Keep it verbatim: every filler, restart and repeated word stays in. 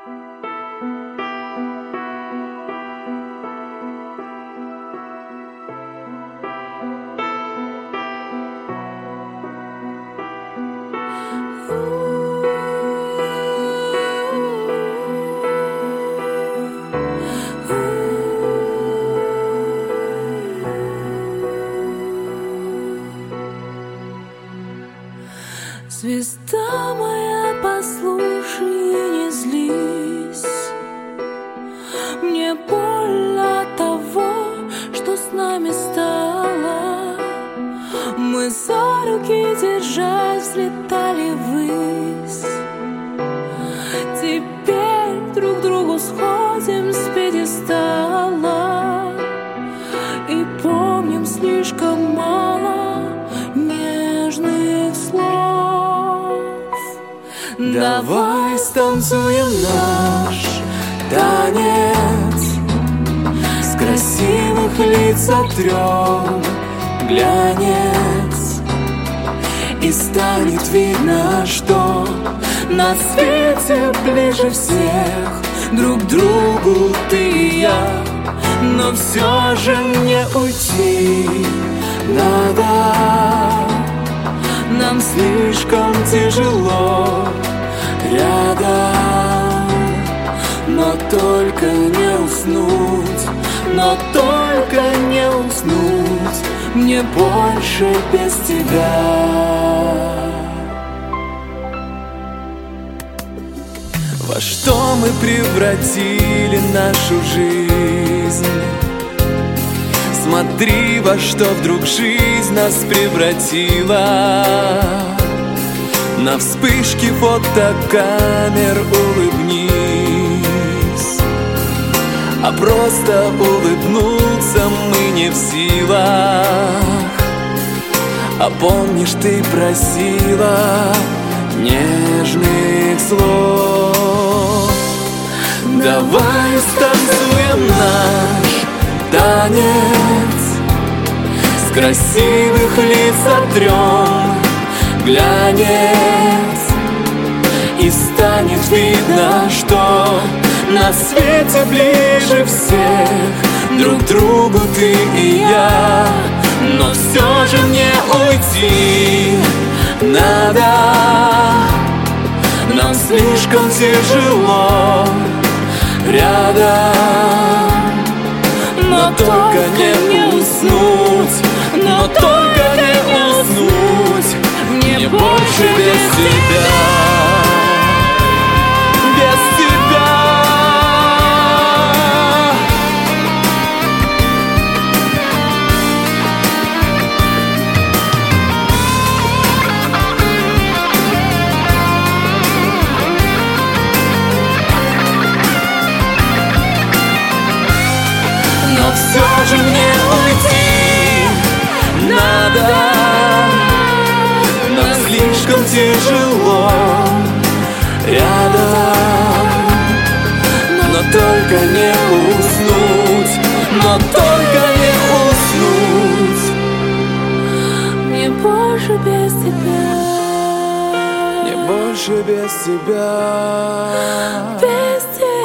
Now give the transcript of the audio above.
Звезда моя, послушай, не злись. Мне больно от того, что с нами стало. Мы за руки, держась, взлетали ввысь. Теперь друг другу сходим с пьедестала и помним слишком мало нежных слов. Давай станцуем наш танец, с красивых лиц сотрем глянец, и станет видно, что на свете ближе всех друг другу ты и я. Но все же мне уйти надо, нам слишком тяжело рядом. Но только не уснуть, но только не уснуть мне больше без тебя. Во что мы превратили нашу жизнь? Смотри, во что вдруг жизнь нас превратила. На вспышке фотокамер улыбнись, а просто улыбнуться мы не в силах. А помнишь, ты просила нежных слов? Давай станцуем наш танец, с красивых лиц сотрем глянец, и станет видно, что на свете ближе всех друг другу ты и я. Но все же мне уйти надо, нам слишком тяжело рядом. Но только не уснуть, но только не уснуть мне больше без тебя, без тебя. Но все же мне уйти надо, нам слишком тяжело рядом. Но только не уснуть, но только не уснуть мне больше без тебя, мне больше без тебя, без тебя.